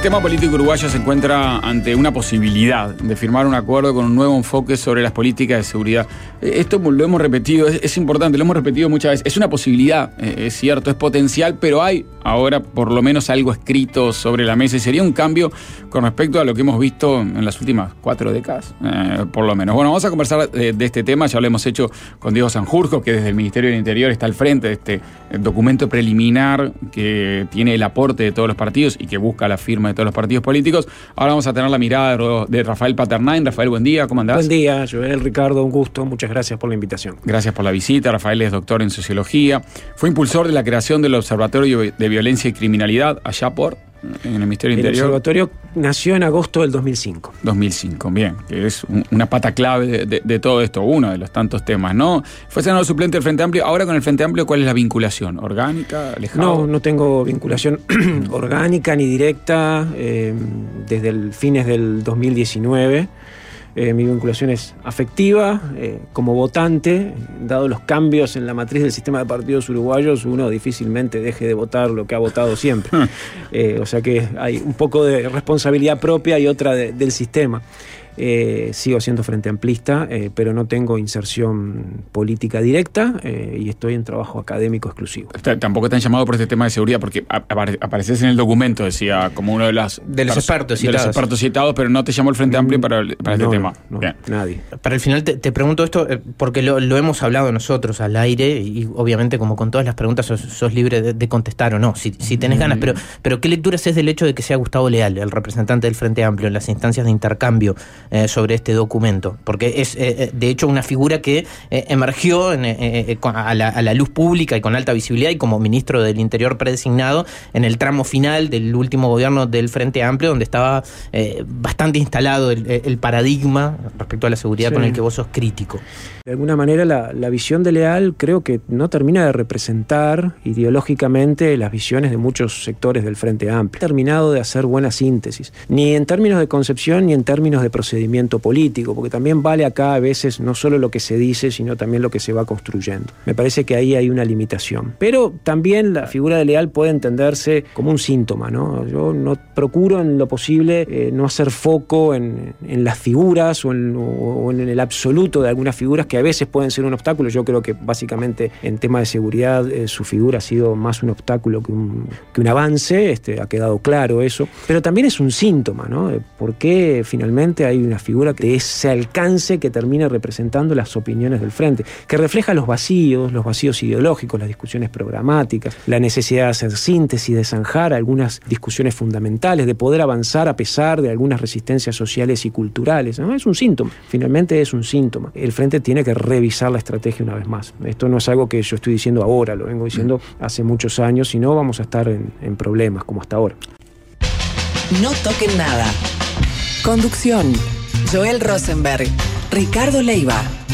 sistema político uruguayo se encuentra ante una posibilidad de firmar un acuerdo con un nuevo enfoque sobre las políticas de seguridad. Esto lo hemos repetido, es importante, lo hemos repetido muchas veces. Es una posibilidad, es cierto, es potencial, pero hay ahora por lo menos algo escrito sobre la mesa y sería un cambio con respecto a lo que hemos visto en las últimas 4 décadas, por lo menos. Bueno, vamos a conversar de este tema, ya lo hemos hecho con Diego Sanjurjo, que desde el Ministerio del Interior está al frente de este documento preliminar que tiene el aporte de todos los partidos y que busca la firma de todos los partidos políticos. Ahora vamos a tener la mirada de Rafael Paternain. Rafael, buen día, ¿cómo andás? Buen día, Joel, Ricardo, un gusto, muchas gracias por la invitación. Gracias por la visita. Rafael es doctor en Sociología, fue impulsor de la creación del Observatorio de Violencia y Criminalidad allá en el Ministerio del Interior. El observatorio nació en agosto del 2005. 2005, bien, que es una pata clave de todo esto, uno de los tantos temas, ¿no? Fue senador suplente del Frente Amplio. Ahora con el Frente Amplio, ¿cuál es la vinculación? ¿Orgánica? ¿Alejado? No tengo vinculación orgánica ni directa desde el fines del 2019. Mi vinculación es afectiva, como votante, dado los cambios en la matriz del sistema de partidos uruguayos, uno difícilmente deje de votar lo que ha votado siempre. O sea que hay un poco de responsabilidad propia y otra del sistema. Sigo siendo frente amplista, pero no tengo inserción política directa y estoy en trabajo académico exclusivo. Tampoco te han llamado por este tema de seguridad, porque apareces en el documento, decía, como uno de los expertos citados, pero no te llamó el Frente Amplio para este tema. No, nadie. Para el final te pregunto esto, porque lo hemos hablado nosotros al aire, y obviamente como con todas las preguntas sos libre de contestar o no, si tenés ganas, pero ¿qué lectura haces del hecho de que sea Gustavo Leal, el representante del Frente Amplio, en las instancias de intercambio sobre este documento? Porque es de hecho una figura que emergió a la luz pública y con alta visibilidad, y como ministro del Interior predesignado en el tramo final del último gobierno del Frente Amplio, donde estaba bastante instalado el paradigma respecto a la seguridad, sí, con el que vos sos crítico. De alguna manera la visión de Leal creo que no termina de representar ideológicamente las visiones de muchos sectores del Frente Amplio. Ha terminado de hacer buena síntesis, ni en términos de concepción ni en términos de procedimiento político, porque también vale acá a veces no solo lo que se dice, sino también lo que se va construyendo. Me parece que ahí hay una limitación. Pero también la figura de Leal puede entenderse como un síntoma, ¿no? Yo no procuro en lo posible no hacer foco en las figuras o en el absoluto de algunas figuras que a veces pueden ser un obstáculo. Yo creo que básicamente en tema de seguridad su figura ha sido más un obstáculo que un avance, ha quedado claro eso. Pero también es un síntoma, ¿no? ¿Por qué finalmente hay una figura de ese alcance que termina representando las opiniones del Frente, que refleja los vacíos ideológicos, las discusiones programáticas, la necesidad de hacer síntesis, de zanjar algunas discusiones fundamentales, de poder avanzar a pesar de algunas resistencias sociales y culturales, ¿no? Es un síntoma, finalmente es un síntoma. El Frente tiene que revisar la estrategia una vez más. Esto no es algo que yo estoy diciendo ahora, lo vengo diciendo hace muchos años, si no vamos a estar en problemas como hasta ahora. No toquen nada. Conducción: Joel Rosenberg, Ricardo Leiva.